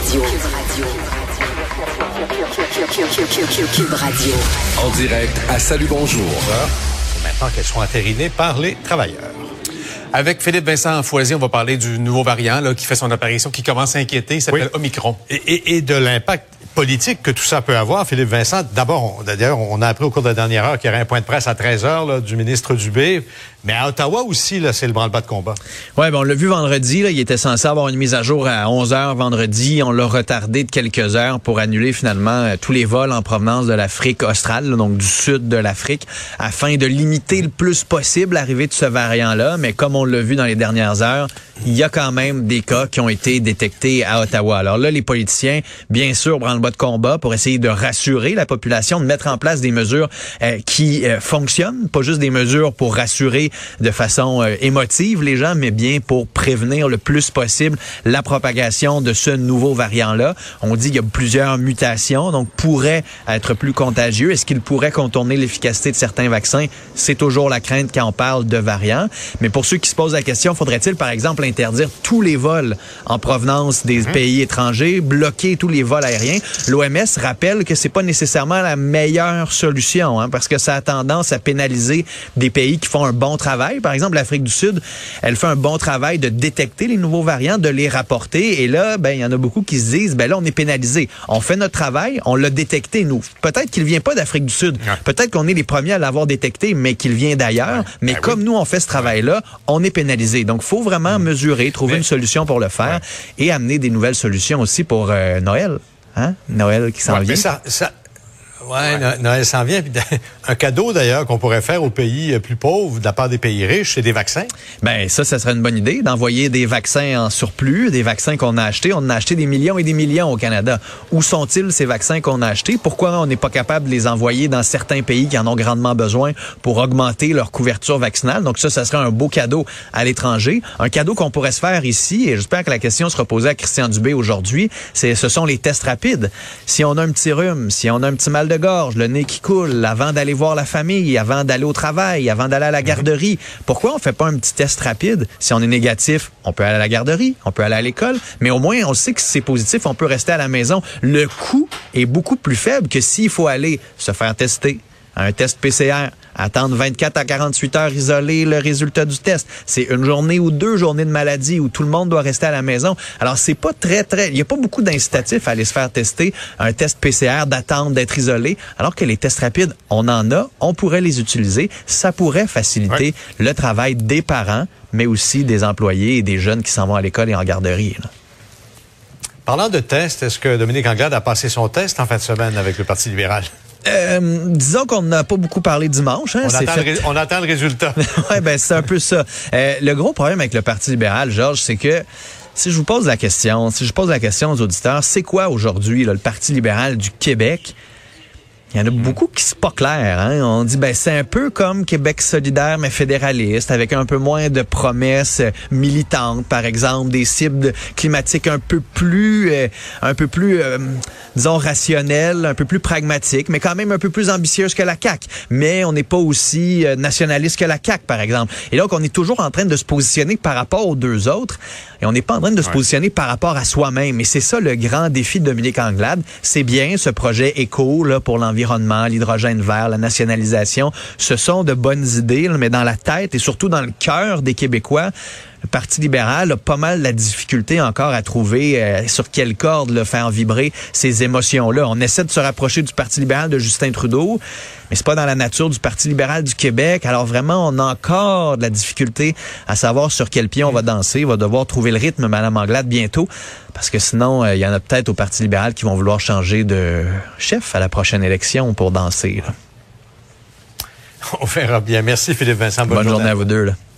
Cube Radio. En direct à Salut Bonjour. Maintenant qu'elles sont entérinées par les travailleurs. Avec Philippe Vincent Foisy, on va parler du nouveau variant là, qui fait son apparition, qui commence à inquiéter. Il s'appelle Omicron. Et de l'impact politique que tout ça peut avoir, Philippe Vincent. D'abord, d'ailleurs, on a appris au cours de la dernière heure qu'il y aurait un point de presse à 13h là, du ministre Dubé. Mais à Ottawa aussi, là, c'est le branle-bas de combat. Oui, on l'a vu vendredi. Là, il était censé avoir une mise à jour à 11h vendredi. On l'a retardé de quelques heures pour annuler finalement tous les vols en provenance de l'Afrique australe, là, donc du sud de l'Afrique, afin de limiter le plus possible l'arrivée de ce variant-là. Mais comme on l'a vu dans les dernières heures, il y a quand même des cas qui ont été détectés à Ottawa. Alors là, les politiciens, bien sûr, branle-bas de combat pour essayer de rassurer la population, de mettre en place des mesures qui fonctionnent, pas juste des mesures pour rassurer de façon émotive les gens, mais bien pour prévenir le plus possible la propagation de ce nouveau variant-là. On dit qu'il y a plusieurs mutations, donc pourrait être plus contagieux. Est-ce qu'il pourrait contourner l'efficacité de certains vaccins? C'est toujours la crainte quand on parle de variants. Mais pour ceux qui se posent la question, faudrait-il par exemple interdire tous les vols en provenance des pays étrangers, bloquer tous les vols aériens? L'OMS rappelle que c'est pas nécessairement la meilleure solution, parce que ça a tendance à pénaliser des pays qui font un bon travail. Par exemple, l'Afrique du Sud, elle fait un bon travail de détecter les nouveaux variants, de les rapporter. Et là, il y en a beaucoup qui se disent, là, on est pénalisé. On fait notre travail, on l'a détecté, nous. Peut-être qu'il vient pas d'Afrique du Sud. Peut-être qu'on est les premiers à l'avoir détecté, mais qu'il vient d'ailleurs. Mais comme nous, on fait ce travail-là, on est pénalisé. Donc, il faut vraiment mesurer, trouver une solution pour le faire et amener des nouvelles solutions aussi pour Noël. Noël qui s'en vient. Noël s'en vient. Un cadeau, d'ailleurs, qu'on pourrait faire aux pays plus pauvres, de la part des pays riches, c'est des vaccins. Ça serait une bonne idée, d'envoyer des vaccins en surplus, des vaccins qu'on a achetés. On en a acheté des millions et des millions au Canada. Où sont-ils, ces vaccins qu'on a achetés? Pourquoi on n'est pas capable de les envoyer dans certains pays qui en ont grandement besoin pour augmenter leur couverture vaccinale? Donc ça serait un beau cadeau à l'étranger. Un cadeau qu'on pourrait se faire ici, et j'espère que la question sera posée à Christian Dubé aujourd'hui, ce sont les tests rapides. Si on a un petit rhume, si on a un petit mal de gorge, le nez qui coule, avant d'aller voir la famille, avant d'aller au travail, avant d'aller à la garderie. Pourquoi on fait pas un petit test rapide? Si on est négatif, on peut aller à la garderie, on peut aller à l'école, mais au moins on sait que si c'est positif, on peut rester à la maison. Le coût est beaucoup plus faible que s'il faut aller se faire tester. Un test PCR, attendre 24 à 48 heures isolé le résultat du test. C'est une journée ou 2 journées de maladie où tout le monde doit rester à la maison. Alors, c'est pas il y a pas beaucoup d'incitatifs à aller se faire tester un test PCR, d'attendre, d'être isolé. Alors que les tests rapides, on en a, on pourrait les utiliser. Ça pourrait faciliter le travail des parents, mais aussi des employés et des jeunes qui s'en vont à l'école et en garderie, là. Parlant de tests, est-ce que Dominique Anglade a passé son test en fin de semaine avec le Parti libéral? Disons qu'on n'a pas beaucoup parlé dimanche. On attend le résultat. C'est un peu ça. Le gros problème avec le Parti libéral, Georges, c'est que si je pose la question aux auditeurs, c'est quoi aujourd'hui le Parti libéral du Québec? Il y en a beaucoup qui c'est pas clair. On dit c'est un peu comme Québec solidaire mais fédéraliste, avec un peu moins de promesses militantes, par exemple, des cibles climatiques un peu plus disons rationnelles, un peu plus pragmatiques, mais quand même un peu plus ambitieuses que la CAQ. Mais on n'est pas aussi nationaliste que la CAQ, par exemple. Et donc, on est toujours en train de se positionner par rapport aux deux autres, et on n'est pas en train de se positionner par rapport à soi-même. Et c'est ça le grand défi de Dominique Anglade. C'est bien ce projet éco là pour l'environnement, l'hydrogène vert, la nationalisation. Ce sont de bonnes idées, là, mais dans la tête et surtout dans le cœur des Québécois, le Parti libéral a pas mal de la difficulté encore à trouver sur quelle corde le faire vibrer ces émotions-là. On essaie de se rapprocher du Parti libéral de Justin Trudeau, mais c'est pas dans la nature du Parti libéral du Québec. Alors vraiment, on a encore de la difficulté à savoir sur quel pied on va danser. On va devoir trouver le rythme, Mme Anglade, bientôt, parce que sinon, il y en a peut-être au Parti libéral qui vont vouloir changer de chef à la prochaine élection pour danser, là. On verra bien. Merci Philippe Vincent. Bonne journée à vous deux, là.